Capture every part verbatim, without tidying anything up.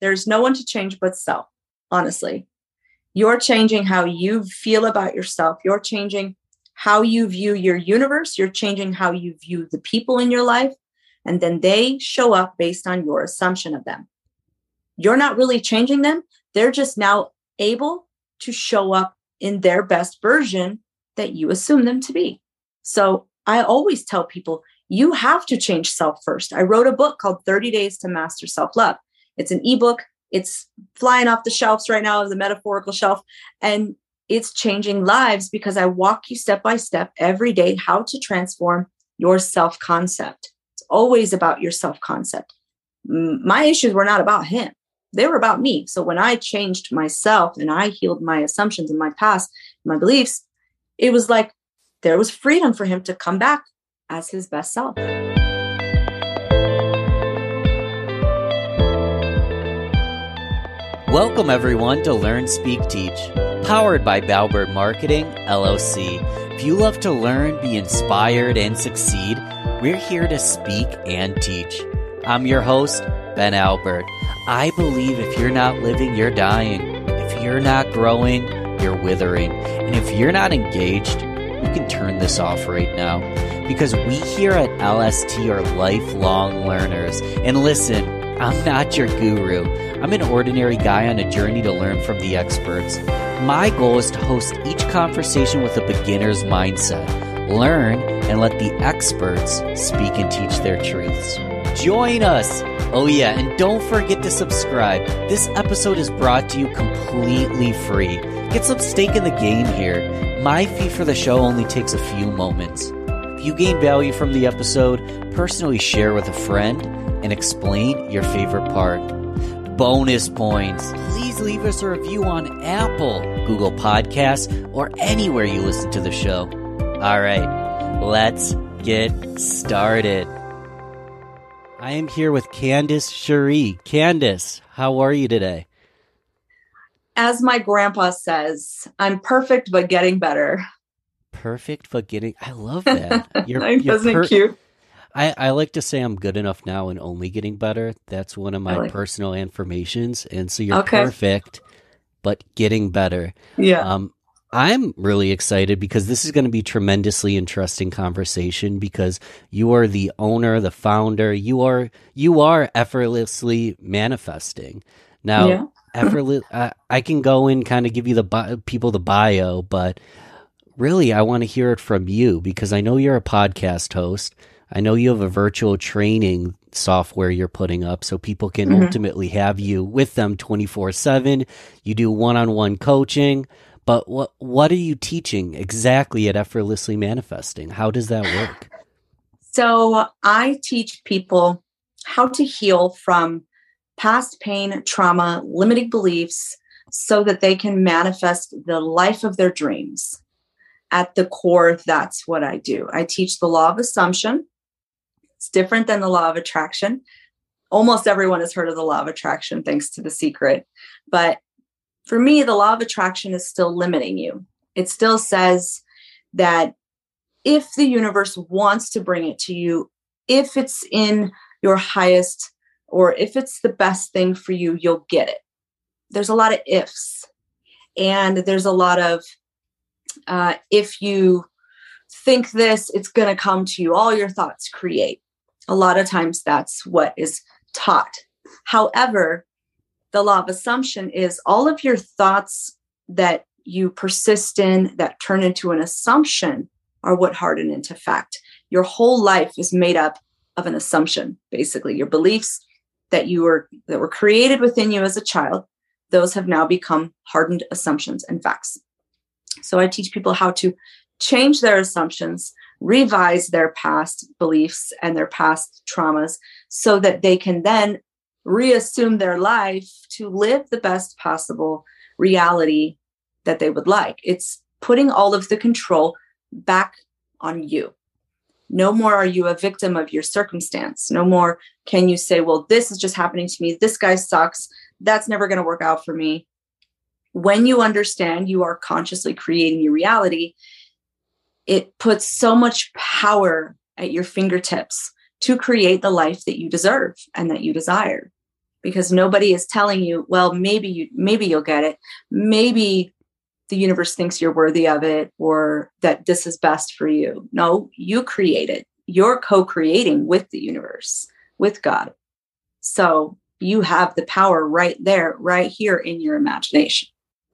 There's no one to change but self, honestly. You're changing how you feel about yourself. You're changing how you view your universe. You're changing how you view the people in your life. And then they show up based on your assumption of them. You're not really changing them. They're just now able to show up in their best version that you assume them to be. So I always tell people, you have to change self first. I wrote a book called thirty days to Master Self-Love. It's an ebook. It's flying off the shelves right now, the metaphorical shelf. And it's changing lives because I walk you step by step every day how to transform your self-concept. It's always about your self-concept. My issues were not about him. They were about me. So when I changed myself and I healed my assumptions in my past, my beliefs, it was like there was freedom for him to come back as his best self. Welcome everyone to Learn, Speak, Teach, powered by Balbert Marketing, L L C. If you love to learn, be inspired, and succeed, we're here to speak and teach. I'm your host, Ben Albert. I believe if you're not living, you're dying. If you're not growing, you're withering. And if you're not engaged, you can turn this off right now. Because we here at L S T are lifelong learners. And listen, I'm not your guru. I'm an ordinary guy on a journey to learn from the experts. My goal is to host each conversation with a beginner's mindset. Learn and let the experts speak and teach their truths. Join us! Oh yeah, and don't forget to subscribe. This episode is brought to you completely free. Get some stake in the game here. My fee for the show only takes a few moments. If you gain value from the episode, personally share with a friend and explain your favorite part. Bonus points. Please leave us a review on Apple, Google Podcasts, or anywhere you listen to the show. All right, let's get started. I am here with Candace Cherie. Candace, how are you today? As my grandpa says, I'm perfect but getting better. Perfect but getting... I love that. You're, Isn't you're per- cute? I, I like to say I'm good enough now and only getting better. That's one of my like personal affirmations. And so you're okay. perfect, but getting better. Yeah. Um, I'm really excited because this is going to be a tremendously interesting conversation because you are the owner, the founder. You are you are effortlessly manifesting. Now, yeah. effortless. I, I can go and kind of give you the bi- people the bio, but really I want to hear it from you because I know you're a podcast host. I know you have a virtual training software you're putting up so people can mm-hmm. ultimately have you with them twenty-four seven. You do one-on-one coaching, but what what are you teaching exactly at Effortlessly Manifesting? How does that work? So I teach people how to heal from past pain, trauma, limiting beliefs so that they can manifest the life of their dreams. At the core, that's what I do. I teach the law of assumption. It's different than the law of attraction. Almost everyone has heard of the law of attraction, thanks to The Secret. But for me, the law of attraction is still limiting you. It still says that if the universe wants to bring it to you, if it's in your highest or if it's the best thing for you, you'll get it. There's a lot of ifs. And there's a lot of, uh, if you think this, it's going to come to you. All your thoughts create. A lot of times that's what is taught. However, the law of assumption is all of your thoughts that you persist in that turn into an assumption are what harden into fact. Your whole life is made up of an assumption, basically. Your beliefs that you were that were created within you as a child, those have now become hardened assumptions and facts. So I teach people how to change their assumptions, revise their past beliefs and their past traumas so that they can then reassume their life to live the best possible reality that they would like. It's putting all of the control back on you. No more are you a victim of your circumstance. No more can you say, well, this is just happening to me. This guy sucks. That's never going to work out for me. When you understand you are consciously creating your reality, it puts so much power at your fingertips to create the life that you deserve and that you desire. because nobody is telling you, well, maybe you, maybe you'll get it. Maybe the universe thinks you're worthy of it, or that this is best for you. No, you create it. You're co-creating with the universe, with God. So you have the power right there, right here in your imagination.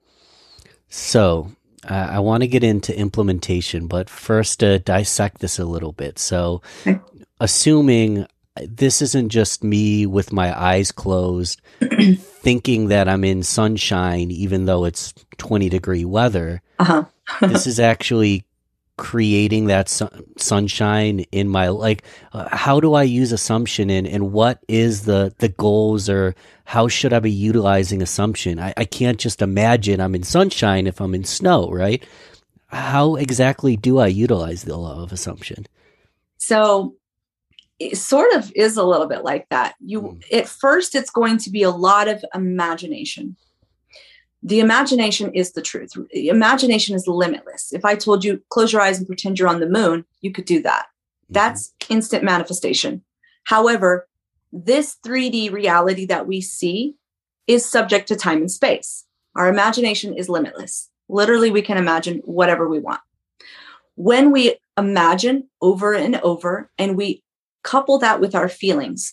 So uh, I want to get into implementation, but first uh, dissect this a little bit. So okay. Assuming this isn't just me with my eyes closed, thinking that I'm in sunshine, even though it's twenty degree weather, uh-huh. This is actually creating that sun- sunshine in my, like, uh, how do I use assumption, and, and what is the, the goals, or how should I be utilizing assumption? I, I can't just imagine I'm in sunshine if I'm in snow, right? How exactly do I utilize the law of assumption? So it sort of is a little bit like that. You, mm. At first, it's going to be a lot of imagination. The imagination is the truth. Imagination is limitless. If I told you, close your eyes and pretend you're on the moon, you could do that. Mm-hmm. That's instant manifestation. However, this three D reality that we see is subject to time and space. Our imagination is limitless. Literally, we can imagine whatever we want. When we imagine over and over, and we couple that with our feelings,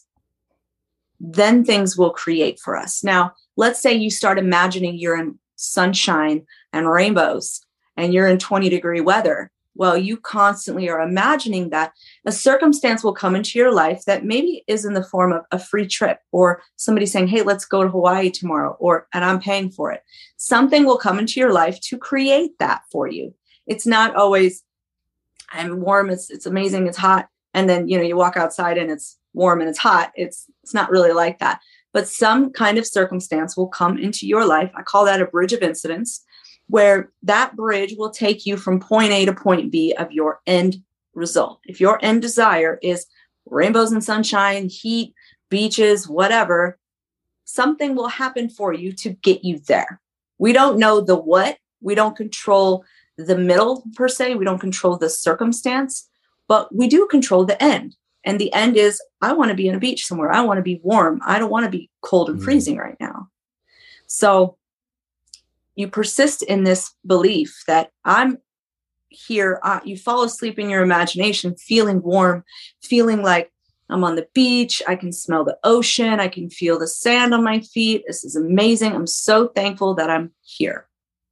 then things will create for us. Now, let's say you start imagining you're in sunshine and rainbows and you're in twenty degree weather. Well, you constantly are imagining that. A circumstance will come into your life that maybe is in the form of a free trip, or somebody saying, hey, let's go to Hawaii tomorrow, or, and I'm paying for it. Something will come into your life to create that for you. It's not always, I'm warm, it's, it's amazing, it's hot. And then, you know, you walk outside and it's warm and it's hot. It's, it's not really like that. But some kind of circumstance will come into your life. I call that a bridge of incidents, where that bridge will take you from point A to point B of your end result. If your end desire is rainbows and sunshine, heat, beaches, whatever, something will happen for you to get you there. We don't know the what. We don't control the middle per se. We don't control the circumstance, but we do control the end. And the end is, I want to be on a beach somewhere. I want to be warm. I don't want to be cold and freezing right now. So you persist in this belief that I'm here. Uh, you fall asleep in your imagination, feeling warm, feeling like I'm on the beach. I can smell the ocean. I can feel the sand on my feet. This is amazing. I'm so thankful that I'm here.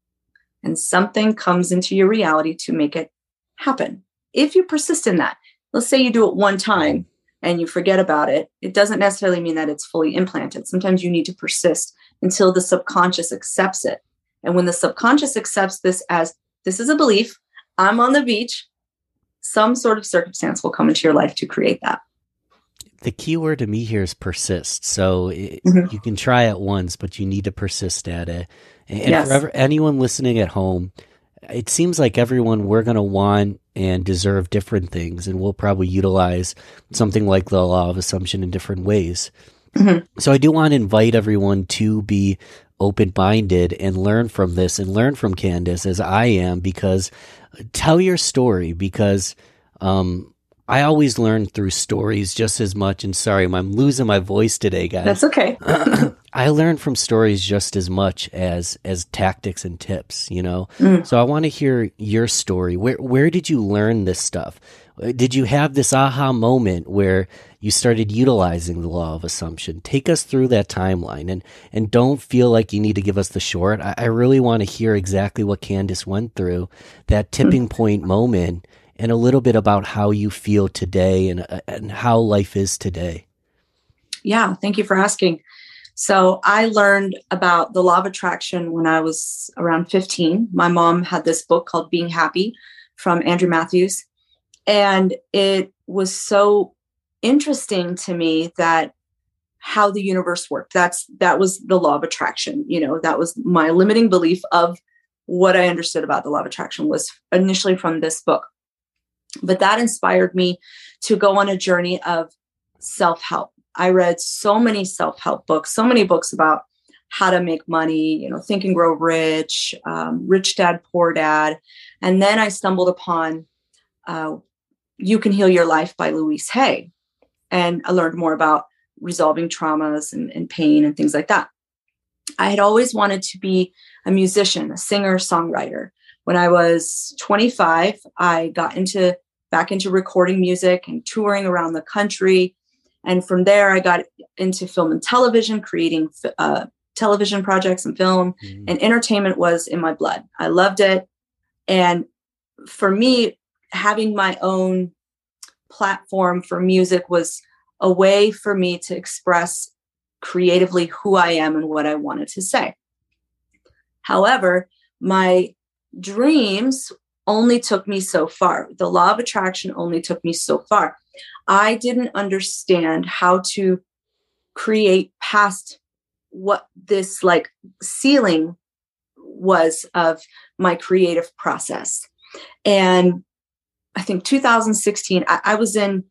And something comes into your reality to make it happen. If you persist in that, let's say you do it one time and you forget about it. It doesn't necessarily mean that it's fully implanted. Sometimes you need to persist until the subconscious accepts it. And when the subconscious accepts this as, this is a belief, I'm on the beach, some sort of circumstance will come into your life to create that. The key word to me here is persist. So it, mm-hmm. you can try it once, but you need to persist at it. And yes. for ever, anyone listening at home, it seems like everyone, we're going to want and deserve different things, and we'll probably utilize something like the law of assumption in different ways. Mm-hmm. So I do want to invite everyone to be open-minded and learn from this, and learn from Candace as I am, because tell your story, because um, I always learn through stories just as much. And sorry, I'm losing my voice today, guys. That's okay. I learn from stories just as much as as tactics and tips, you know? Mm. So I want to hear your story. Where where did you learn this stuff? Did you have this aha moment where you started utilizing the law of assumption? Take us through that timeline, and and don't feel like you need to give us the short. I, I really want to hear exactly what Candace went through, that tipping point moment, and a little bit about how you feel today, and and how life is today. Yeah, thank you for asking. So I learned about the law of attraction when I was around fifteen. My mom had this book called Being Happy from Andrew Matthews. And it was so interesting to me that how the universe worked. That's, that was the law of attraction. You know, that was my limiting belief of what I understood about the law of attraction, was initially from this book. But that inspired me to go on a journey of self-help. I read so many self-help books, so many books about how to make money, you know, Think and Grow Rich, um, Rich Dad, Poor Dad. And then I stumbled upon uh, You Can Heal Your Life by Louise Hay. And I learned more about resolving traumas and, and pain and things like that. I had always wanted to be a musician, a singer, songwriter. When I was twenty-five, I got into back into recording music and touring around the country. And from there, I got into film and television, creating uh, television projects and film, mm. and entertainment was in my blood. I loved it. And for me, having my own platform for music was a way for me to express creatively who I am and what I wanted to say. However, my dreams only took me so far. The law of attraction only took me so far. I didn't understand how to create past what this like ceiling was of my creative process. And I think two thousand sixteen, I, I was in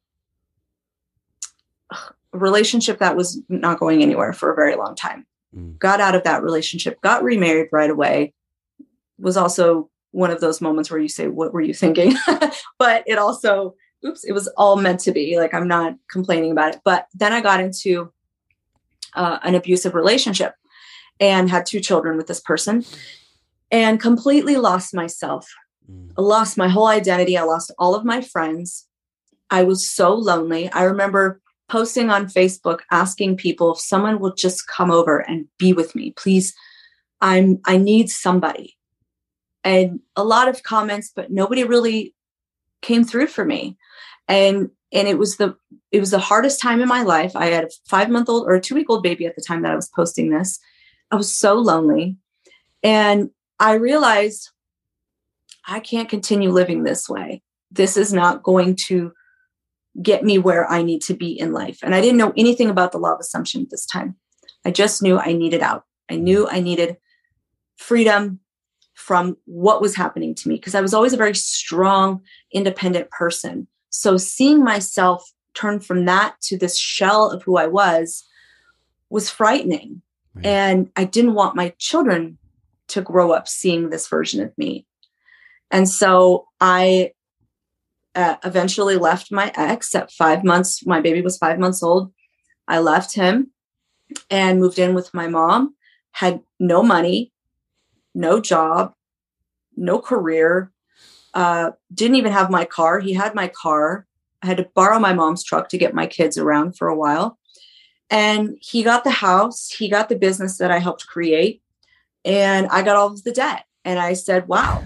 a relationship that was not going anywhere for a very long time. Mm. Got out of that relationship, got remarried right away. Was also one of those moments where you say, what were you thinking? But it also, oops, it was all meant to be. Like, I'm not complaining about it. But then I got into uh, an abusive relationship and had two children with this person and completely lost myself. Mm. I lost my whole identity. I lost all of my friends. I was so lonely. I remember posting on Facebook, asking people if someone will just come over and be with me, please. I'm, I need somebody. And a lot of comments, but nobody really came through for me. And, and it was the, it was the hardest time in my life. I had a five month old or a two week old baby at the time that I was posting this. I was so lonely. And I realized I can't continue living this way. This is not going to get me where I need to be in life. And I didn't know anything about the law of assumption at this time. I just knew I needed out. I knew I needed freedom from what was happening to me, because I was always a very strong, independent person. So seeing myself turn from that to this shell of who I was was frightening. Right. And I didn't want my children to grow up seeing this version of me. And so I uh, eventually left my ex at five months. My baby was five months old. I left him and moved in with my mom, had no money, no job, no career, uh, didn't even have my car. He had my car. I had to borrow my mom's truck to get my kids around for a while. And he got the house. He got the business that I helped create. And I got all of the debt. And I said, wow,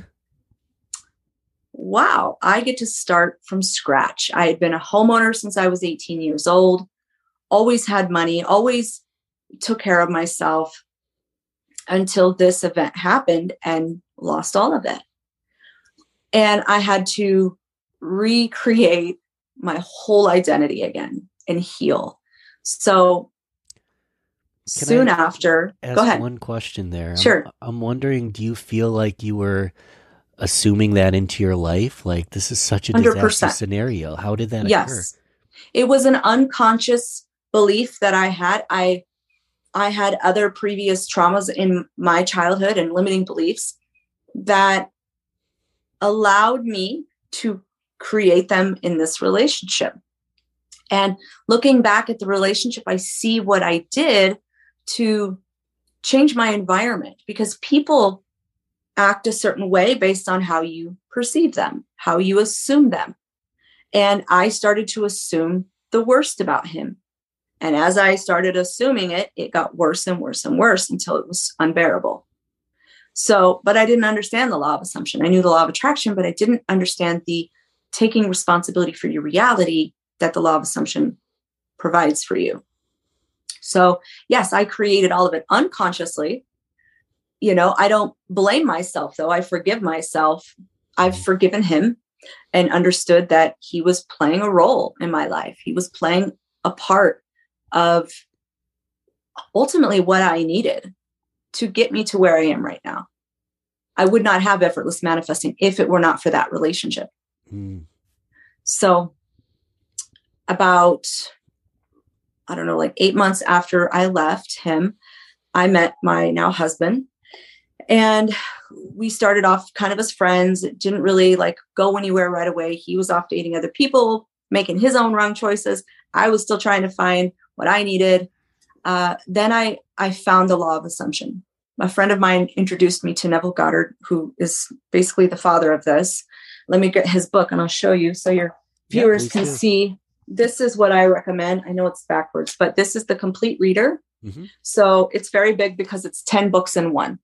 wow, I get to start from scratch. I had been a homeowner since I was eighteen years old, always had money, always took care of myself, until this event happened and lost all of it. And I had to recreate my whole identity again and heal. So Can soon I after, ask go ahead. One question there. Sure. I'm, I'm wondering, do you feel like you were assuming that into your life? Like, this is such a disaster one hundred percent scenario. How did that yes. occur? It was an unconscious belief that I had. I I had other previous traumas in my childhood and limiting beliefs that allowed me to create them in this relationship. And looking back at the relationship, I see what I did to change my environment, because people act a certain way based on how you perceive them, how you assume them. And I started to assume the worst about him. And as I started assuming it, it got worse and worse and worse until it was unbearable. So, but I didn't understand the law of assumption. I knew the law of attraction, but I didn't understand the taking responsibility for your reality that the law of assumption provides for you. So yes, I created all of it unconsciously. You know, I don't blame myself though. I forgive myself. I've forgiven him and understood that he was playing a role in my life. He was playing a part of ultimately what I needed to get me to where I am right now. I would not have effortless manifesting if it were not for that relationship. Mm. So about, I don't know, like eight months after I left him, I met my now husband, and we started off kind of as friends. It didn't really like go anywhere right away. He was off dating other people, making his own wrong choices. I was still trying to find what I needed. Uh, then I, I found the law of assumption. A friend of mine introduced me to Neville Goddard, who is basically the father of this. Let me get his book and I'll show you so your viewers yeah, can do. see. This is what I recommend. I know it's backwards, but this is the complete reader. Mm-hmm. So it's very big because it's ten books in one.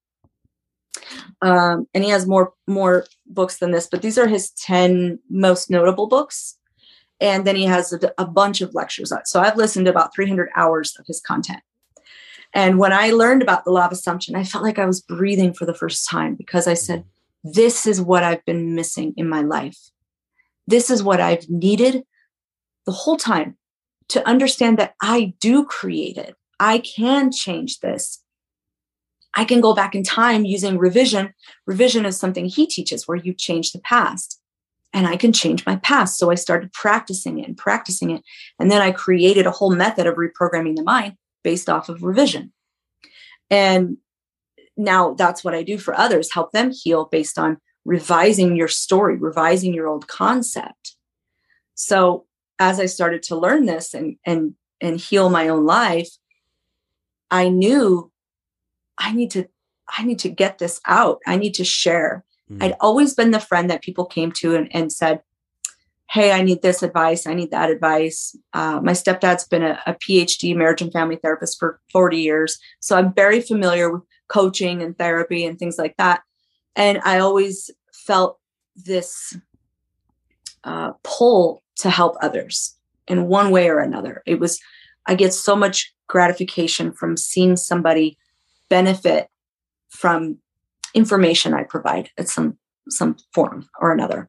Um, and he has more, more books than this, but these are his ten most notable books. And then he has a, a bunch of lectures. So I've listened to about three hundred hours of his content. And when I learned about the law of assumption, I felt like I was breathing for the first time because I said, this is what I've been missing in my life. This is what I've needed the whole time, to understand that I do create it. I can change this. I can go back in time using revision. Revision is something he teaches where you change the past, and I can change my past. So I started practicing it and practicing it. And then I created a whole method of reprogramming the mind based off of revision. And now that's what I do for others, help them heal based on revising your story, revising your old concept. So as I started to learn this and, and, and heal my own life, I knew I need to, I need to get this out. I need to share. Mm-hmm. I'd always been the friend that people came to and, and said, hey, I need this advice. I need that advice. Uh, my stepdad's been a, a P H D marriage and family therapist for forty years. So I'm very familiar with coaching and therapy and things like that. And I always felt this uh, pull to help others in one way or another. It was, I get so much gratification from seeing somebody benefit from information I provide at some, some form or another.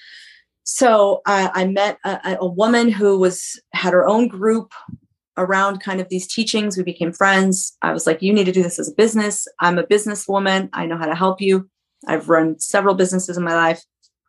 So uh, I met a, a woman who was, had her own group around kind of these teachings. We became friends. I was like, you need to do this as a business. I'm a businesswoman. I know how to help you. I've run several businesses in my life.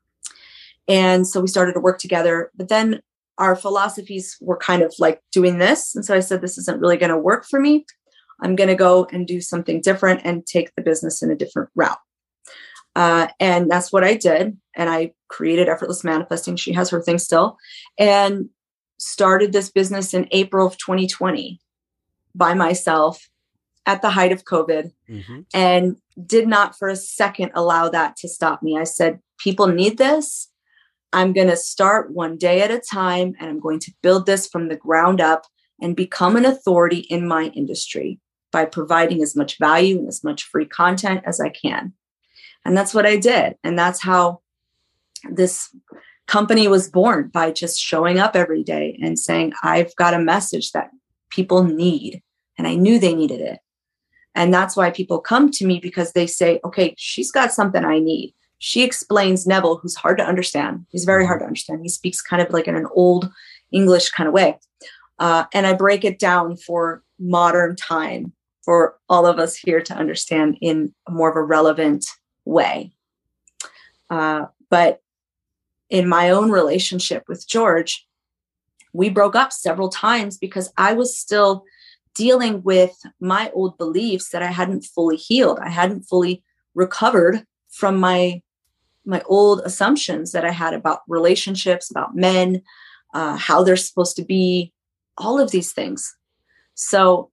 And so we started to work together, but then our philosophies were kind of like doing this. And so I said, this isn't really going to work for me. I'm going to go and do something different and take the business in a different route. Uh, and that's what I did. And I created Effortless Manifesting. She has her thing still, and started this business in April of twenty twenty by myself at the height of COVID, mm-hmm. and did not for a second allow that to stop me. I said, people need this. I'm going to start one day at a time, and I'm going to build this from the ground up and become an authority in my industry by providing as much value and as much free content as I can. And that's what I did. And that's how this company was born, by just showing up every day and saying, I've got a message that people need. And I knew they needed it. And that's why people come to me, because they say, okay, she's got something I need. She explains Neville, who's hard to understand. He's very hard to understand. He speaks kind of like in an old English kind of way. Uh, and I break it down for modern time for all of us here to understand in more of a relevant way. Uh, but in my own relationship with George, we broke up several times because I was still dealing with my old beliefs that I hadn't fully healed. I hadn't fully recovered from my, my old assumptions that I had about relationships, about men, uh, how they're supposed to be, all of these things. So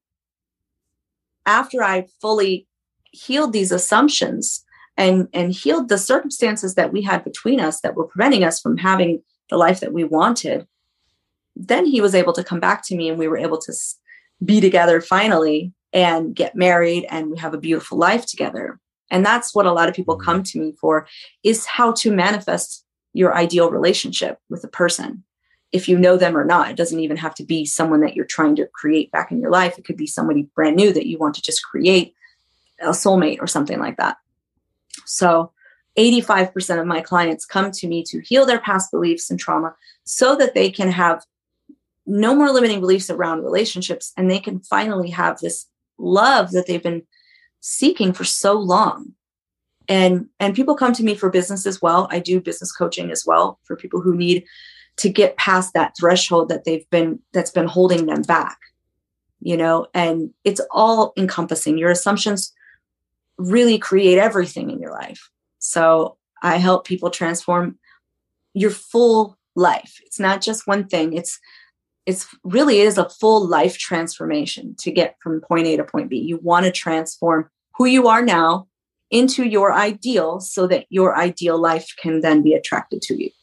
after I fully healed these assumptions, and, and healed the circumstances that we had between us that were preventing us from having the life that we wanted, then he was able to come back to me, and we were able to be together finally and get married, and we have a beautiful life together. And that's what a lot of people come to me for, is how to manifest your ideal relationship with a person. If you know them or not, it doesn't even have to be someone that you're trying to create back in your life. It could be somebody brand new that you want to just create, a soulmate or something like that. So eighty-five percent of my clients come to me to heal their past beliefs and trauma so that they can have no more limiting beliefs around relationships, and they can finally have this love that they've been seeking for so long. And, and people come to me for business as well. I do business coaching as well for people who need to get past that threshold that they've been, that's been holding them back, you know, and it's all encompassing. Your assumptions really create everything in your life. So I help people transform your full life. It's not just one thing. It's it's really is a full life transformation to get from point A to point B. You want to transform who you are now into your ideal so that your ideal life can then be attracted to you.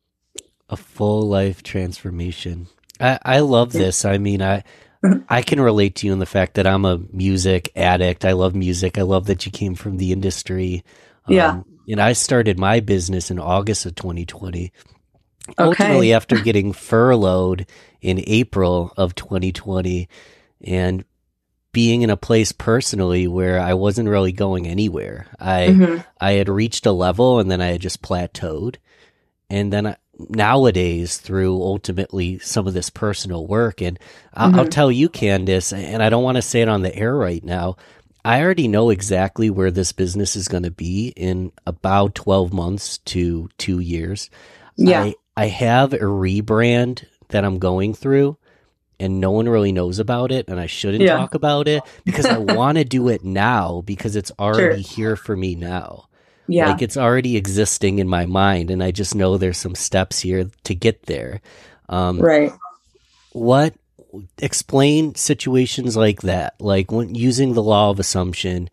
A full life transformation. I, I love this. I mean, I I can relate to you in the fact that I'm a music addict. I love music. I love that you came from the industry. Um, yeah. And I started my business in August of twenty twenty. Okay. Ultimately, after getting furloughed in April of twenty twenty and being in a place personally where I wasn't really going anywhere. I mm-hmm. I had reached a level and then I had just plateaued. And then I, nowadays, through ultimately some of this personal work, and I'll, mm-hmm. I'll tell you, Candace, and I don't want to say it on the air right now, I already know exactly where this business is going to be in about twelve months to two years. Yeah. I, I have a rebrand that I'm going through, and no one really knows about it, and I shouldn't yeah. talk about it because I want to do it now because it's already sure. here for me now. Yeah. Like it's already existing in my mind, and I just know there's some steps here to get there. Um, right. What, explain situations like that, like when using the law of assumption,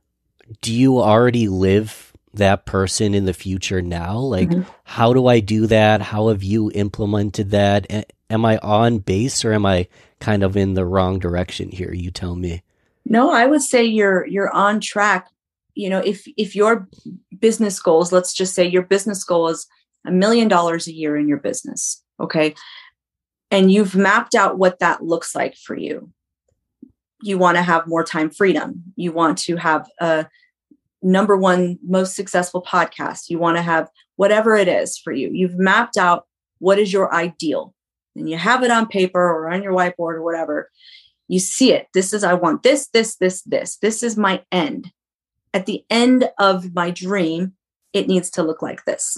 do you already live that person in the future now? Like, mm-hmm. how do I do that? How have you implemented that? A- am I on base or am I kind of in the wrong direction here? You tell me. No, I would say you're, you're on track. You know, if, if your business goals, let's just say your business goal is a million dollars a year in your business. Okay. And you've mapped out what that looks like for you. You want to have more time freedom. You want to have a number one most successful podcast. You want to have whatever it is for you. You've mapped out what is your ideal and you have it on paper or on your whiteboard or whatever. You see it. This is, I want this, this, this, this. This is my end. At the end of my dream, it needs to look like this.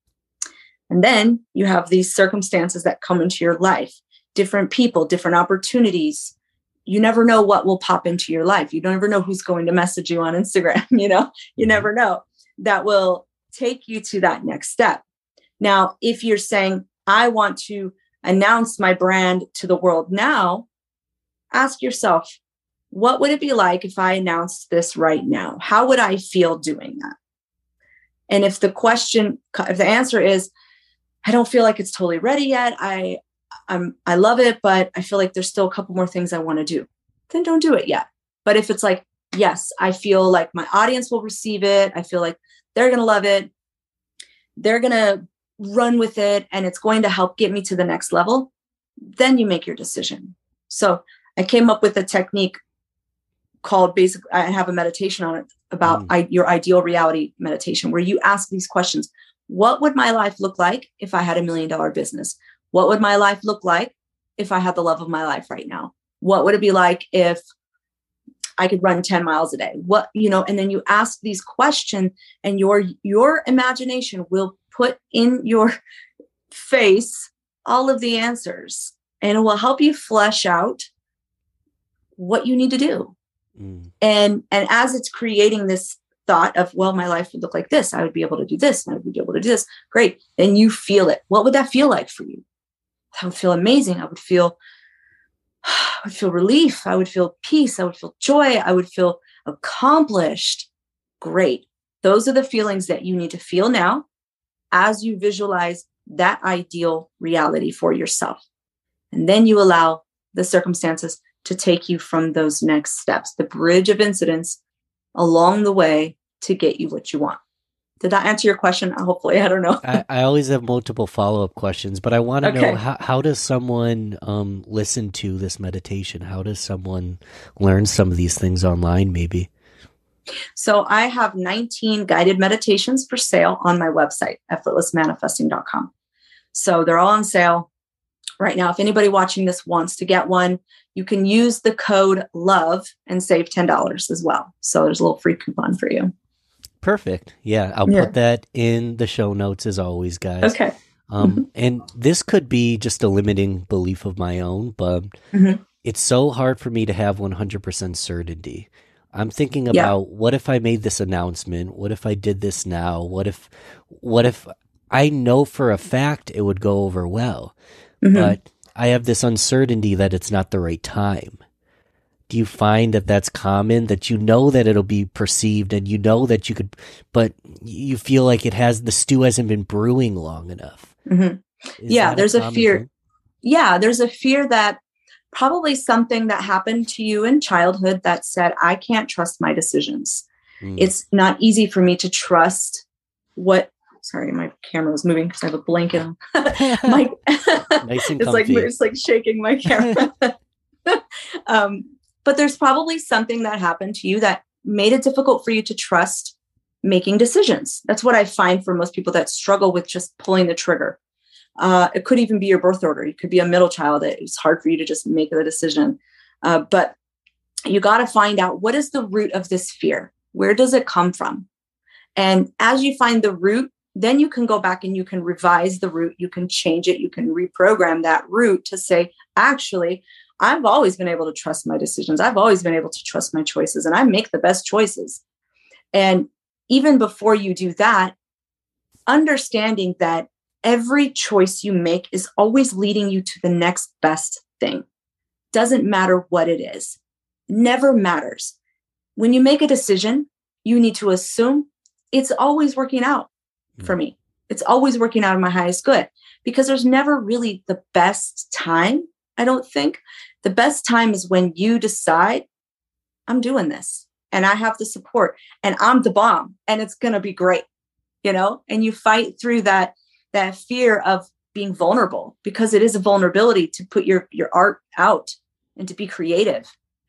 And then you have these circumstances that come into your life, different people, different opportunities. You never know what will pop into your life. You don't ever know who's going to message you on Instagram. You know, you never know. That will take you to that next step. Now, if you're saying, I want to announce my brand to the world now, ask yourself, what would it be like if I announced this right now? How would I feel doing that? And if the question, if the answer is, I don't feel like it's totally ready yet. I, I'm, I love it, but I feel like there's still a couple more things I want to do. Then don't do it yet. But if it's like, yes, I feel like my audience will receive it. I feel like they're going to love it. They're going to run with it. And it's going to help get me to the next level. Then you make your decision. So I came up with a technique called basically, I have a meditation on it about mm. I, your ideal reality meditation, where you ask these questions. What would my life look like if I had a million dollar business? What would my life look like if I had the love of my life right now? What would it be like if I could run ten miles a day? What, you know, and then you ask these questions and your, your imagination will put in your face all of the answers, and it will help you flesh out what you need to do. Mm. And, and as it's creating this thought of, well, my life would look like this, I would be able to do this, and I would be able to do this. Great. Then you feel it. What would that feel like for you? That would feel amazing. I would feel, I would feel relief. I would feel peace. I would feel joy. I would feel accomplished. Great. Those are the feelings that you need to feel now as you visualize that ideal reality for yourself. And then you allow the circumstances to take you from those next steps, the bridge of incidents along the way to get you what you want. Did that answer your question? Hopefully, I don't know. I, I always have multiple follow-up questions, but I want to okay. know how, how does someone um, listen to this meditation? How does someone learn some of these things online, maybe? So I have nineteen guided meditations for sale on my website, effortless manifesting dot com. So they're all on sale right now. If anybody watching this wants to get one, you can use the code LOVE and save ten dollars as well. So there's a little free coupon for you. Perfect. Yeah, I'll yeah. put that in the show notes as always, guys. Okay. Um, mm-hmm. And this could be just a limiting belief of my own, but mm-hmm. it's so hard for me to have one hundred percent certainty. I'm thinking about yeah. what if I made this announcement? What if I did this now? What if, what if I know for a fact it would go over well, mm-hmm. but I have this uncertainty that it's not the right time. Do you find that that's common, that you know that it'll be perceived and you know that you could, but you feel like it has, the stew hasn't been brewing long enough? Mm-hmm. Yeah, there's a, a fear. Thing? Yeah, there's a fear that probably something that happened to you in childhood that said, I can't trust my decisions. Mm. It's not easy for me to trust what, sorry, my camera was moving because I have a blanket on. my, nice and it's like, it's like shaking my camera. um, But there's probably something that happened to you that made it difficult for you to trust making decisions. That's what I find for most people that struggle with just pulling the trigger. Uh, it could even be your birth order. You could be a middle child. It's hard for you to just make the decision. Uh, but you got to find out, what is the root of this fear? Where does it come from? And as you find the root, then you can go back and you can revise the root. You can change it. You can reprogram that root to say, actually, I've always been able to trust my decisions. I've always been able to trust my choices, and I make the best choices. And even before you do that, understanding that every choice you make is always leading you to the next best thing. Doesn't matter what it is. Never matters. When you make a decision, you need to assume it's always working out for me. It's always working out in my highest good, because there's never really the best time. I don't think. The best time is when you decide, I'm doing this and I have the support and I'm the bomb and it's going to be great, you know, and you fight through that, that fear of being vulnerable, because it is a vulnerability to put your, your art out and to be creative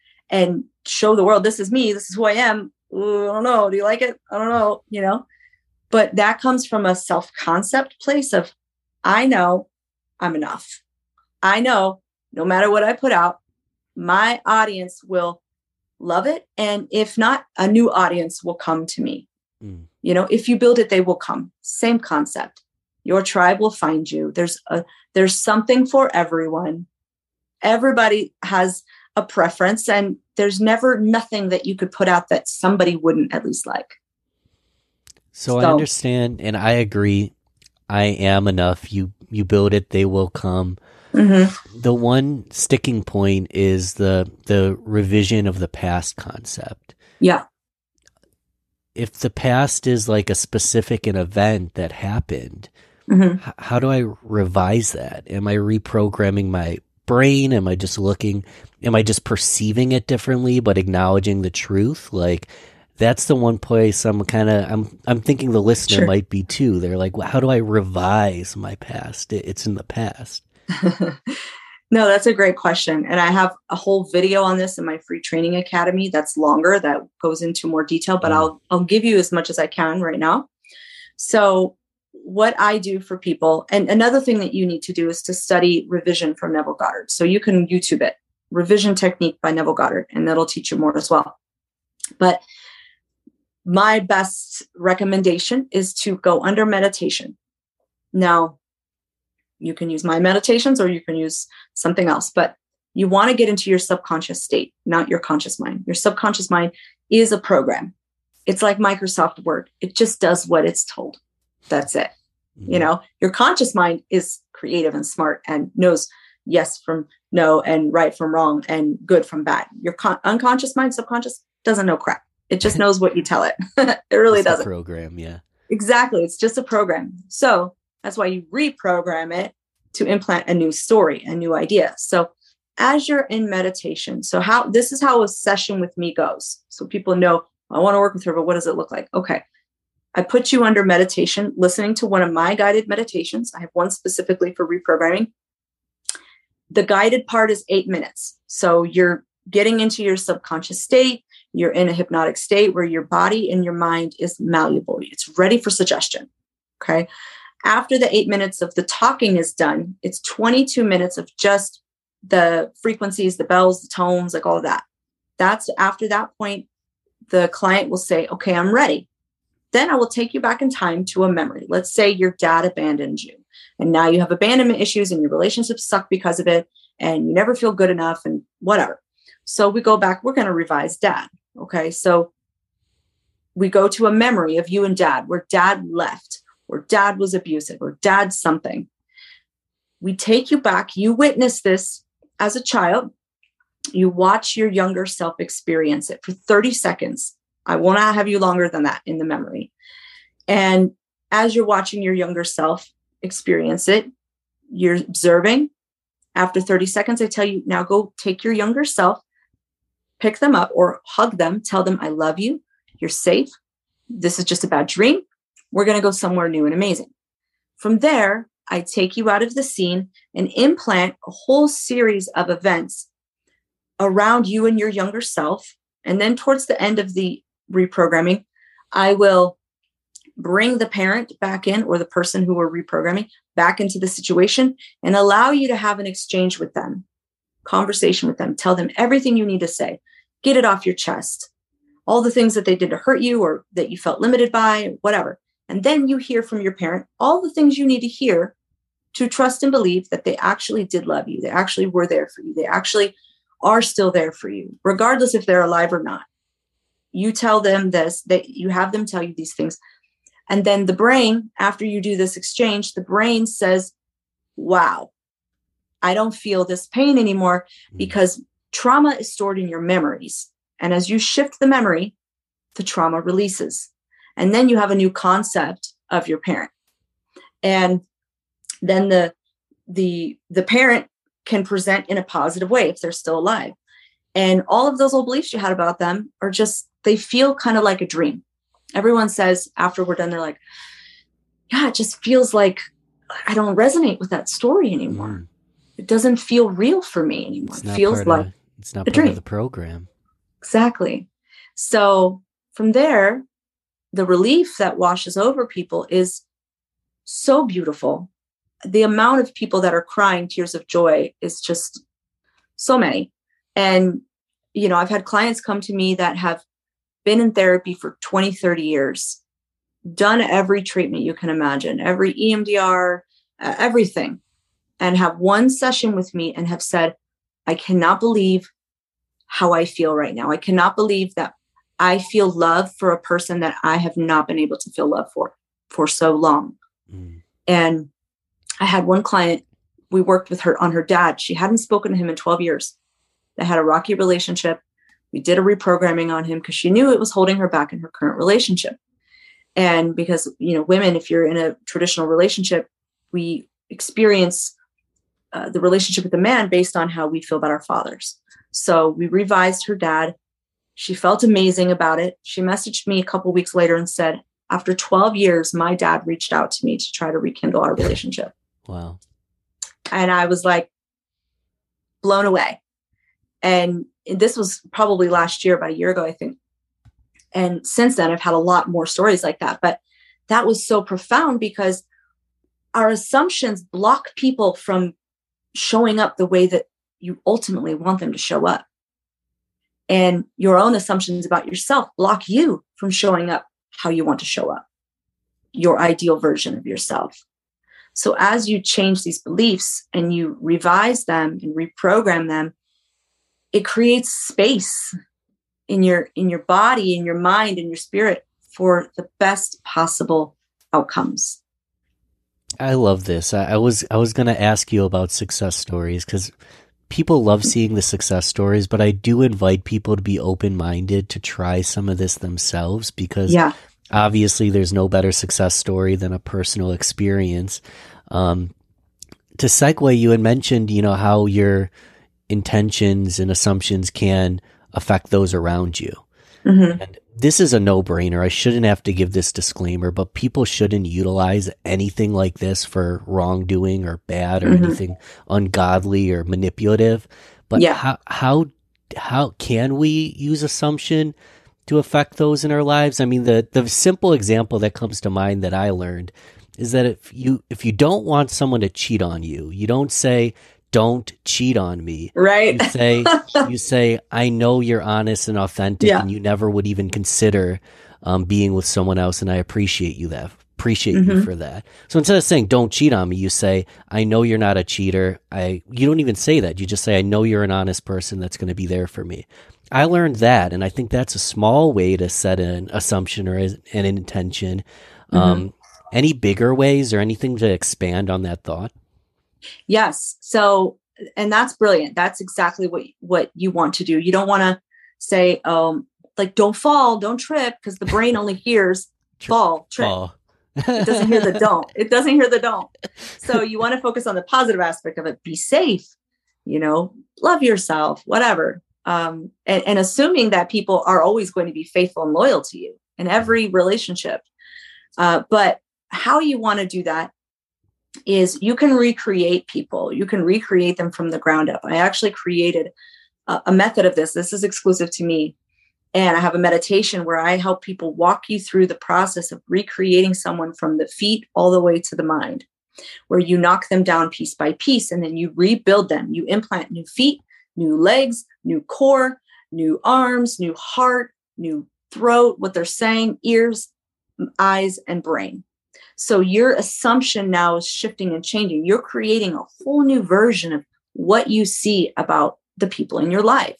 and show the world, this is me, this is who I am. Ooh, I don't know. Do you like it? I don't know, you know, but that comes from a self-concept place of, I know I'm enough. I know no matter what I put out, my audience will love it. And if not, a new audience will come to me. Mm. You know, if you build it, they will come. Same concept. Your tribe will find you. There's a, there's something for everyone. Everybody has a preference, and there's never nothing that you could put out that somebody wouldn't at least like. So, so I understand, and I agree. I am enough. You, you build it, they will come. Mm-hmm. The one sticking point is the the revision of the past concept. Yeah. If the past is like a specific an event that happened, mm-hmm. h- how do I revise that? Am I reprogramming my brain? Am I just looking, am I just perceiving it differently but acknowledging the truth? Like, that's the one place I'm kind of, I'm I'm thinking the listener sure. might be too. They're like, well, how do I revise my past? It, it's in the past. No, that's a great question. And I have a whole video on this in my free training academy that's longer, that goes into more detail, but mm. I'll I'll give you as much as I can right now. So what I do for people, and another thing that you need to do is to study revision from Neville Goddard. So you can YouTube it, Revision Technique by Neville Goddard, and that'll teach you more as well. But my best recommendation is to go under meditation. Now, you can use my meditations or you can use something else, but you want to get into your subconscious state, not your conscious mind. Your subconscious mind is a program. It's like Microsoft Word. It just does what it's told. That's it. Mm-hmm. You know, your conscious mind is creative and smart and knows yes from no and right from wrong and good from bad. Your con- unconscious mind, subconscious, doesn't know crap. It just knows what you tell it. It really it's doesn't. A program, yeah. Exactly. It's just a program. So that's why you reprogram it to implant a new story, a new idea. So as you're in meditation, so how this is how a session with me goes. So people know, I want to work with her, but what does it look like? Okay. I put you under meditation, listening to one of my guided meditations. I have one specifically for reprogramming. The guided part is eight minutes. So you're getting into your subconscious state. You're in a hypnotic state where your body and your mind is malleable. It's ready for suggestion. Okay. After the eight minutes of the talking is done, it's twenty-two minutes of just the frequencies, the bells, the tones, like all of that. That's after that point, the client will say, okay, I'm ready. Then I will take you back in time to a memory. Let's say your dad abandoned you and now you have abandonment issues and your relationships suck because of it and you never feel good enough and whatever. So we go back, we're going to revise dad. Okay. So we go to a memory of you and dad where dad left, or dad was abusive, or dad something. we take you back. You witness this as a child. You watch your younger self experience it for thirty seconds. I will not have you longer than that in the memory. And as you're watching your younger self experience it, you're observing. After thirty seconds, I tell you, now go take your younger self, pick them up or hug them, tell them, I love you. You're safe. This is just a bad dream. We're going to go somewhere new and amazing. From there, I take you out of the scene and implant a whole series of events around you and your younger self. And then towards the end of the reprogramming, I will bring the parent back in, or the person who we're reprogramming back into the situation, and allow you to have an exchange with them, conversation with them, tell them everything you need to say, get it off your chest, all the things that they did to hurt you or that you felt limited by, whatever. And then you hear from your parent all the things you need to hear to trust and believe that they actually did love you. They actually were there for you. They actually are still there for you, regardless if they're alive or not. You tell them this, that you have them tell you these things. And then the brain, after you do this exchange, the brain says, wow, I don't feel this pain anymore, because trauma is stored in your memories. And as you shift the memory, the trauma releases. And then you have a new concept of your parent. And then the, the, the parent can present in a positive way if they're still alive. And all of those old beliefs you had about them are just, they feel kind of like a dream. Everyone says after we're done, they're like, yeah, it just feels like I don't resonate with that story anymore. Mm. It doesn't feel real for me anymore. It feels like of, it's not a part dream. Of the program. Exactly. So from there, the relief that washes over people is so beautiful. The amount of people that are crying tears of joy is just so many. And, you know, I've had clients come to me that have been in therapy for twenty, thirty years, done every treatment you can imagine, every E M D R, uh, everything, and have one session with me and have said, I cannot believe how I feel right now. I cannot believe that I feel love for a person that I have not been able to feel love for for so long. Mm. And I had one client, we worked with her on her dad. She hadn't spoken to him in twelve years. They had a rocky relationship. We did a reprogramming on him because she knew it was holding her back in her current relationship. And because, you know, women, if you're in a traditional relationship, we experience uh, the relationship with the man based on how we feel about our fathers. So we revised her dad. She felt amazing about it. She messaged me a couple of weeks later and said, after twelve years, my dad reached out to me to try to rekindle our relationship. Wow. And I was like blown away. And this was probably last year, about a year ago, I think. And since then, I've had a lot more stories like that. But that was so profound because our assumptions block people from showing up the way that you ultimately want them to show up. And your own assumptions about yourself block you from showing up how you want to show up, your ideal version of yourself. So as you change these beliefs and you revise them and reprogram them, it creates space in your in your body, in your mind, in your spirit for the best possible outcomes. I love this. I, I was I was going to ask you about success stories because people love seeing the success stories, but I do invite people to be open-minded to try some of this themselves because yeah. Obviously there's no better success story than a personal experience. Um, to segue, you had mentioned, you know, how your intentions and assumptions can affect those around you. Mm-hmm. And this is a no-brainer. I shouldn't have to give this disclaimer, but people shouldn't utilize anything like this for wrongdoing or bad or mm-hmm. anything ungodly or manipulative. But yeah. how how how can we use assumption to affect those in our lives? I mean, the the simple example that comes to mind that I learned is that if you if you don't want someone to cheat on you, you don't say, don't cheat on me. Right. You say, you say, I know you're honest and authentic yeah. and you never would even consider um, being with someone else. And I appreciate you that, appreciate mm-hmm. you for that. So instead of saying, don't cheat on me, you say, I know you're not a cheater. I, you don't even say that. You just say, I know you're an honest person that's going to be there for me. I learned that. And I think that's a small way to set an assumption or an intention. Mm-hmm. Um, any bigger ways or anything to expand on that thought? Yes. So, and that's brilliant. That's exactly what, what you want to do. You don't want to say, um, like, don't fall, don't trip, because the brain only hears fall, trip. Fall. It doesn't hear the don't. It doesn't hear the don't. So you want to focus on the positive aspect of it. Be safe, you know, love yourself, whatever. Um, and, and assuming that people are always going to be faithful and loyal to you in every relationship. Uh, but how you want to do that is you can recreate people. You can recreate them from the ground up. I actually created a, a method of this. This is exclusive to me. And I have a meditation where I help people walk you through the process of recreating someone from the feet all the way to the mind, where you knock them down piece by piece and then you rebuild them. You implant new feet, new legs, new core, new arms, new heart, new throat, what they're saying, ears, eyes, and brain. So your assumption now is shifting and changing. You're creating a whole new version of what you see about the people in your life.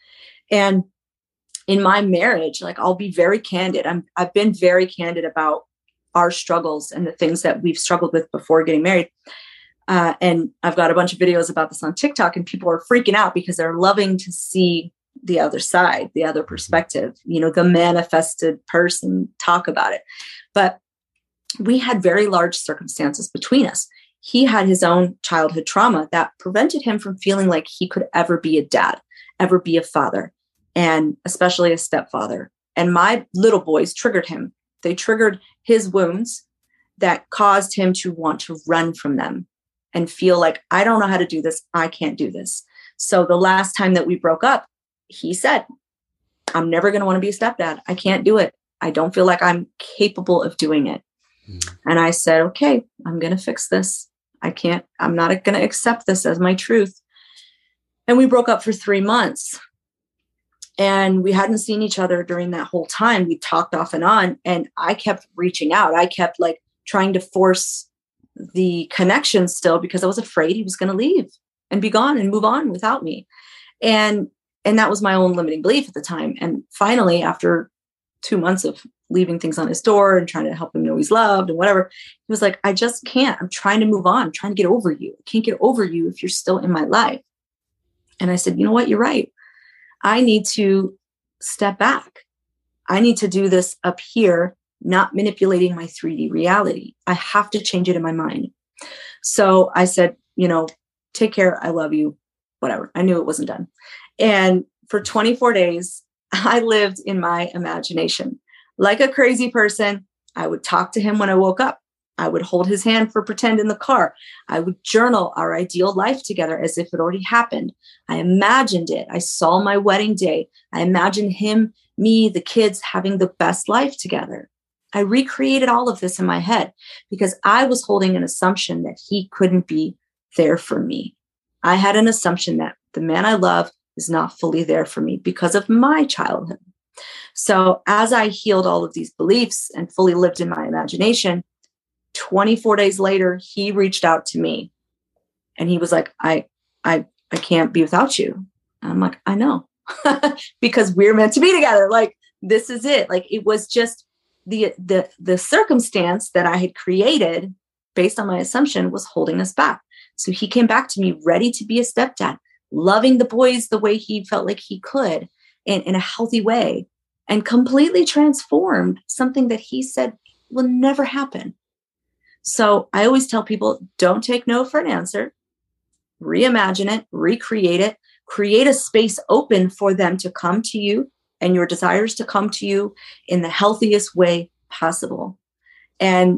And in my marriage, like, I'll be very candid. I'm, I've been very candid about our struggles and the things that we've struggled with before getting married. Uh, and I've got a bunch of videos about this on TikTok, and people are freaking out because they're loving to see the other side, the other perspective, you know, the manifested person talk about it. But we had very large circumstances between us. He had his own childhood trauma that prevented him from feeling like he could ever be a dad, ever be a father, and especially a stepfather. And my little boys triggered him. They triggered his wounds that caused him to want to run from them and feel like, I don't know how to do this. I can't do this. So the last time that we broke up, he said, I'm never going to want to be a stepdad. I can't do it. I don't feel like I'm capable of doing it. Mm. And I said, okay, I'm going to fix this. I can't, I'm not going to accept this as my truth. And we broke up for three months. And we hadn't seen each other during that whole time. We talked off and on, and I kept reaching out. I kept like trying to force the connection still because I was afraid he was going to leave and be gone and move on without me. And, and that was my own limiting belief at the time. And finally, after two months of leaving things on his door and trying to help him know he's loved and whatever, he was like, I just can't. I'm trying to move on. I'm trying to get over you. I can't get over you if you're still in my life. And I said, you know what? You're right. I need to step back. I need to do this up here, not manipulating my three D reality. I have to change it in my mind. So I said, you know, take care. I love you, whatever. I knew it wasn't done. And for twenty-four days, I lived in my imagination. Like a crazy person, I would talk to him when I woke up. I would hold his hand for pretend in the car. I would journal our ideal life together as if it already happened. I imagined it. I saw my wedding day. I imagined him, me, the kids having the best life together. I recreated all of this in my head because I was holding an assumption that he couldn't be there for me. I had an assumption that the man I love is not fully there for me because of my childhood. So as I healed all of these beliefs and fully lived in my imagination, twenty-four days later, he reached out to me and he was like, I, I, I can't be without you. And I'm like, I know, because we're meant to be together. Like, this is it. Like, it was just the, the, the circumstance that I had created based on my assumption was holding us back. So he came back to me ready to be a stepdad, loving the boys the way he felt like he could in, in a healthy way, and completely transformed something that he said will never happen. So I always tell people, don't take no for an answer. Reimagine it, recreate it, create a space open for them to come to you and your desires to come to you in the healthiest way possible. And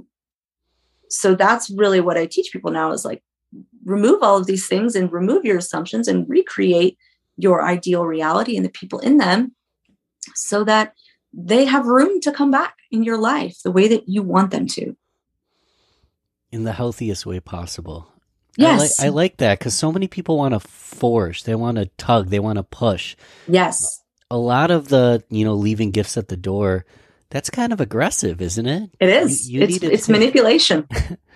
so that's really what I teach people now is like, remove all of these things and remove your assumptions and recreate your ideal reality and the people in them so that they have room to come back in your life the way that you want them to. In the healthiest way possible. Yes. I, li- I like that because so many people want to force, they want to tug, they want to push. Yes. A lot of the, you know, leaving gifts at the door, that's kind of aggressive, isn't it? It is. You, you it's it's to... manipulation.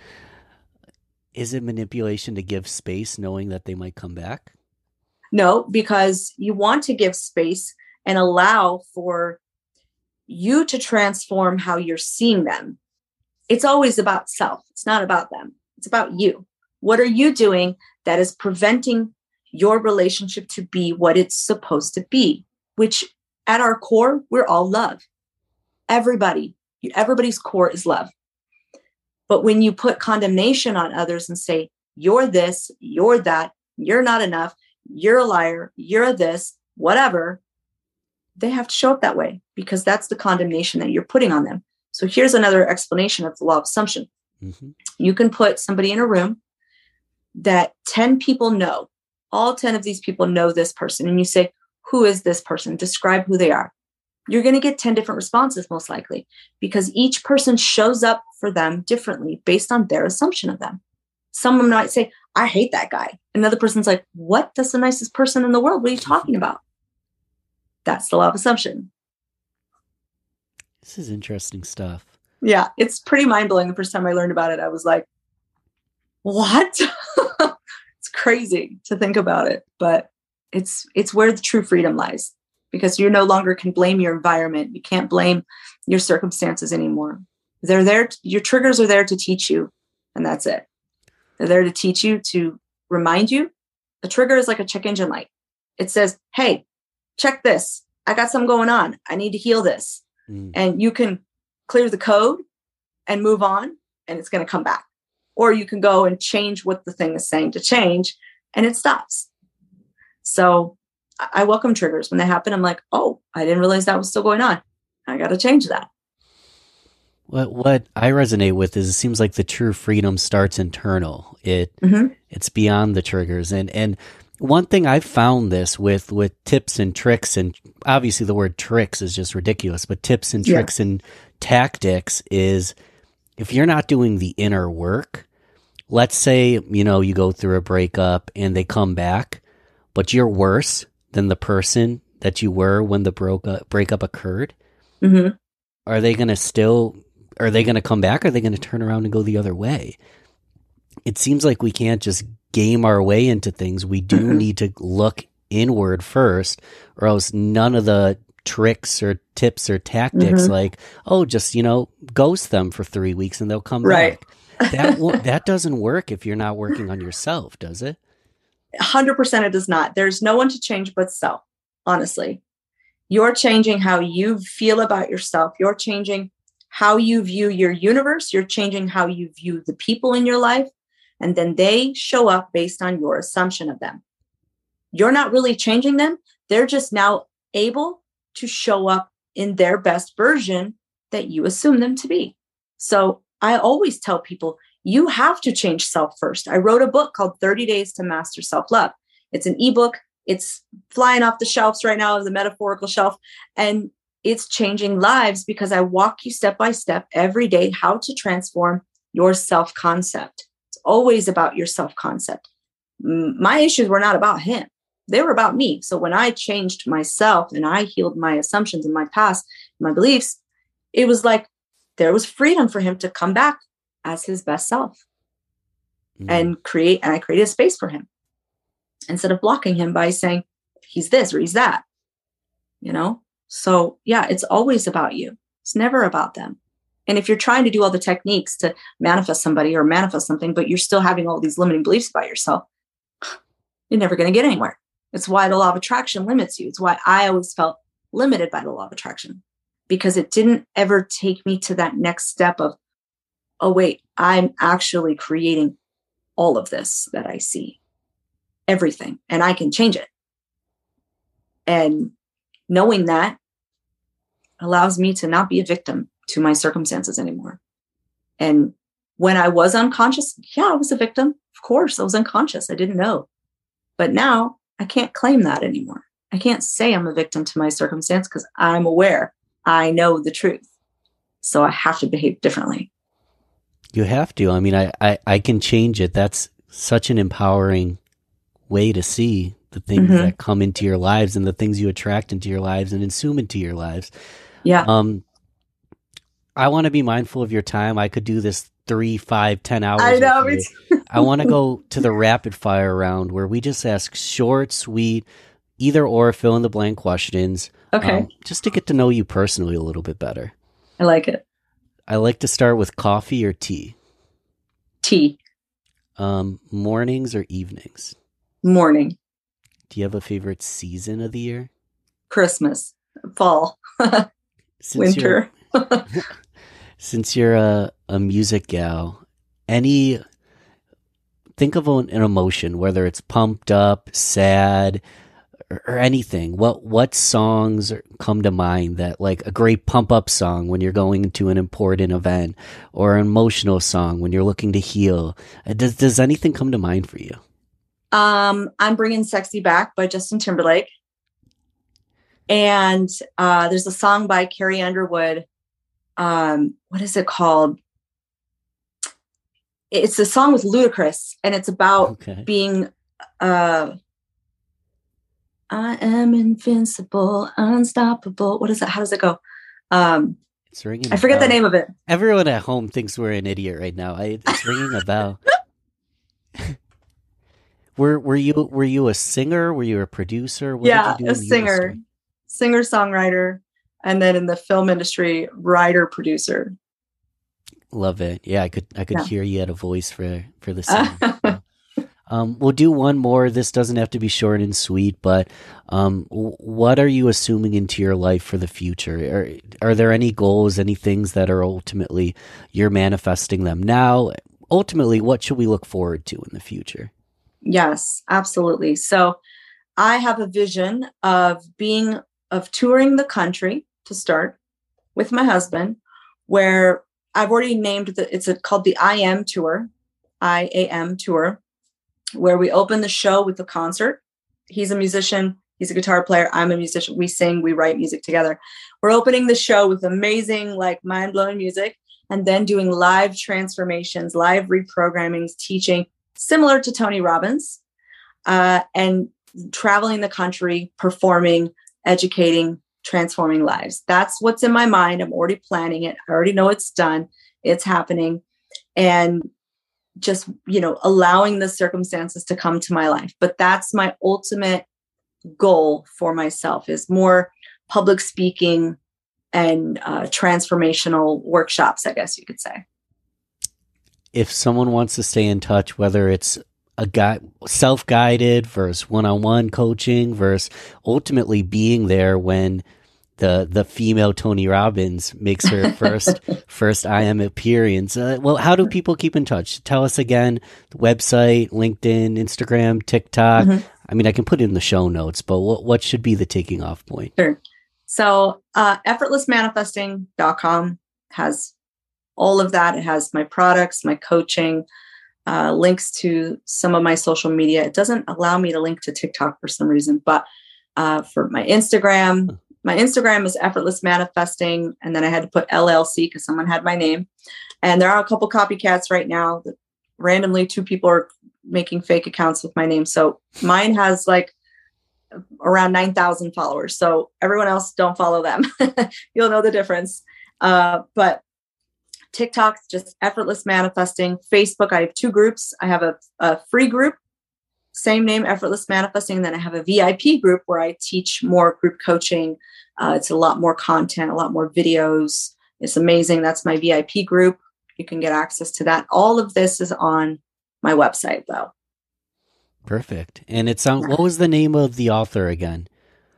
Is it manipulation to give space knowing that they might come back? No, because you want to give space and allow for you to transform how you're seeing them. It's always about self. It's not about them. It's about you. What are you doing that is preventing your relationship to be what it's supposed to be? Which at our core, we're all love. Everybody, everybody's core is love. But when you put condemnation on others and say, you're this, you're that, you're not enough, you're a liar, you're this, whatever, they have to show up that way because that's the condemnation that you're putting on them. So here's another explanation of the law of assumption. Mm-hmm. You can put somebody in a room that ten people know. All ten of these people know this person. And you say, who is this person? Describe who they are. You're going to get ten different responses, most likely, because each person shows up for them differently based on their assumption of them. Someone might say, I hate that guy. Another person's like, what? That's the nicest person in the world. What are you talking about? That's the law of assumption. This is interesting stuff. Yeah, it's pretty mind-blowing. The first time I learned about it, I was like, what? It's crazy to think about it, but it's it's where the true freedom lies, because you no longer can blame your environment. You can't blame your circumstances anymore. They're there. To, your triggers are there to teach you, and that's it. They're there to teach you, to remind you. A trigger is like a check engine light. It says, hey, check this. I got something going on. I need to heal this. Mm. And you can clear the code and move on, and it's going to come back. Or you can go and change what the thing is saying to change, and it stops. So I welcome triggers. When they happen, I'm like, oh, I didn't realize that was still going on. I got to change that. What what I resonate with is it seems like the true freedom starts internal. It mm-hmm. It's beyond the triggers. And and one thing I've found this with with tips and tricks, and obviously the word tricks is just ridiculous, but tips and tricks yeah. and tactics is if you're not doing the inner work, let's say, you know, you go through a breakup and they come back, but you're worse than the person that you were when the broke up, breakup occurred. Mm-hmm. Are they going to still, are they going to come back? Or are they going to turn around and go the other way? It seems like we can't just game our way into things. We do mm-hmm. need to look inward first, or else none of the tricks or tips or tactics mm-hmm. like, oh, just, you know, ghost them for three weeks and they'll come right. back. That w- that doesn't work if you're not working on yourself, does it? one hundred percent it does not. There's no one to change but self, honestly. You're changing how you feel about yourself. You're changing how you view your universe. You're changing how you view the people in your life. And then they show up based on your assumption of them. You're not really changing them. They're just now able to show up in their best version that you assume them to be. So I always tell people, you have to change self first. I wrote a book called thirty days to Master Self-Love. It's an ebook. It's flying off the shelves right now, the metaphorical shelf. And it's changing lives because I walk you step by step every day how to transform your self-concept. It's always about your self-concept. My issues were not about him. They were about me. So when I changed myself and I healed my assumptions in my past, my beliefs, it was like there was freedom for him to come back as his best self mm. and create, and I created a space for him instead of blocking him by saying he's this or he's that, you know? So yeah, it's always about you. It's never about them. And if you're trying to do all the techniques to manifest somebody or manifest something, but you're still having all these limiting beliefs about yourself, you're never going to get anywhere. It's why the law of attraction limits you. It's why I always felt limited by the law of attraction, because it didn't ever take me to that next step of, oh, wait, I'm actually creating all of this that I see, everything, and I can change it. And knowing that allows me to not be a victim to my circumstances anymore. And when I was unconscious, yeah, I was a victim. Of course, I was unconscious. I didn't know. But now I can't claim that anymore. I can't say I'm a victim to my circumstance because I'm aware. I know the truth. So I have to behave differently. You have to. I mean, I, I, I can change it. That's such an empowering way to see the things mm-hmm. that come into your lives and the things you attract into your lives and assume into your lives. Yeah. Um, I want to be mindful of your time. I could do this three, five, ten hours. I know. Me too. I want to go to the rapid fire round where we just ask short, sweet, either or fill in the blank questions. Okay. Um, just to get to know you personally a little bit better. I like it. I like to start with coffee or tea. Tea. Um, mornings or evenings? Morning. Do you have a favorite season of the year? Christmas, fall, Since winter. You're, since you're a, a music gal, any think of an, an emotion, whether it's pumped up, sad, or, or anything. What what songs come to mind that like a great pump up song when you're going into an important event, or an emotional song when you're looking to heal? Does does anything come to mind for you? Um, I'm Bringing Sexy Back by Justin Timberlake. And uh, there's a song by Carrie Underwood. Um, what is it called? It's a song with Ludacris, and it's about Okay. being, uh, I am invincible, unstoppable. What is it? How does it go? Um, It's ringing. I forget a bell. the name of it. Everyone at home thinks we're an idiot right now. I, it's ringing a bell. Were were you were you a singer? Were you a producer? What yeah, did you do a in the singer, industry? singer songwriter, and then in the film industry, writer producer. Love it. Yeah, I could I could Yeah. hear you had a voice for for the singing. So, um, we'll do one more. This doesn't have to be short and sweet, but um, w- what are you assuming into your life for the future? Are are there any goals, any things that are ultimately you're manifesting them now? Ultimately, what should we look forward to in the future? Yes, absolutely. So I have a vision of being, of touring the country to start with my husband, where I've already named the, it's a, called the I Am Tour, I A M Tour, where we open the show with a concert. He's a musician. He's a guitar player. I'm a musician. We sing, we write music together. We're opening the show with amazing, like mind-blowing music, and then doing live transformations, live reprogrammings, teaching, similar to Tony Robbins, uh, and traveling the country, performing, educating, transforming lives. That's what's in my mind. I'm already planning it. I already know it's done. It's happening. And just, you know, allowing the circumstances to come to my life. But that's my ultimate goal for myself, is more public speaking and uh, transformational workshops, I guess you could say. If someone wants to stay in touch, whether it's a guy self-guided versus one-on-one coaching versus ultimately being there when the the female Tony Robbins makes her first first I Am appearance, uh, well, how do people keep in touch? Tell us again. The website, LinkedIn, Instagram, TikTok. Mm-hmm. I mean, I can put it in the show notes, but what what should be the taking off point? Sure. So uh, effortless manifesting dot com has all of that. It has my products, my coaching, uh, links to some of my social media. It doesn't allow me to link to TikTok for some reason, but uh, for my Instagram, my Instagram is Effortless Manifesting. And then I had to put L L C because someone had my name. And there are a couple copycats right now that randomly two people are making fake accounts with my name. So mine has like around nine thousand followers. So everyone else, don't follow them. You'll know the difference. Uh, but TikTok, just Effortless Manifesting. Facebook, I have two groups. I have a, a free group, same name, Effortless Manifesting. And then I have a V I P group where I teach more group coaching. Uh, it's a lot more content, a lot more videos. It's amazing. That's my V I P group. You can get access to that. All of this is on my website, though. Perfect. And it's on, what was the name of the author again?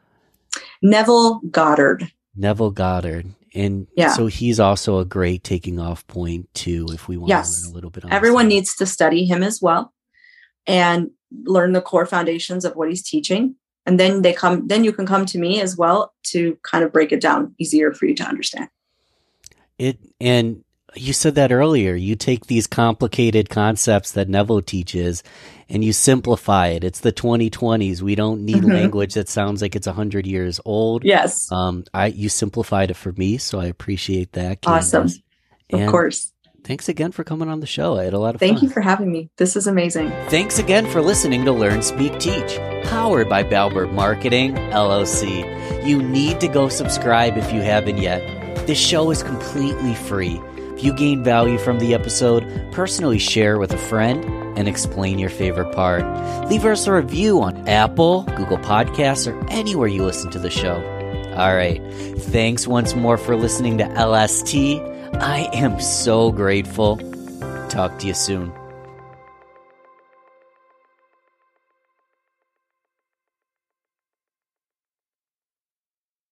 Neville Goddard. Neville Goddard. And Yeah. so he's also a great taking off point too, if we want Yes. to learn a little bit on Everyone this. needs to study him as well and learn the core foundations of what he's teaching. And then they come, then you can come to me as well to kind of break it down easier for you to understand. It, and you said that earlier, you take these complicated concepts that Neville teaches and you simplify it. It's the twenty twenties. We don't need Mhm. language that sounds like it's a hundred years old. Yes. Um, I, you simplified it for me, so I appreciate that. Awesome. Candace. Of And course. Thanks again for coming on the show. I had a lot of Thank fun. you for having me. This is amazing. Thanks again for listening to Learn, Speak, Teach, powered by Balbert Marketing, L L C. You need to go subscribe if you haven't yet. This show is completely free. If you gain value from the episode, personally share with a friend and explain your favorite part. Leave us a review on Apple, Google Podcasts, or anywhere you listen to the show. All right. Thanks once more for listening to L S T. I am so grateful. Talk to you soon.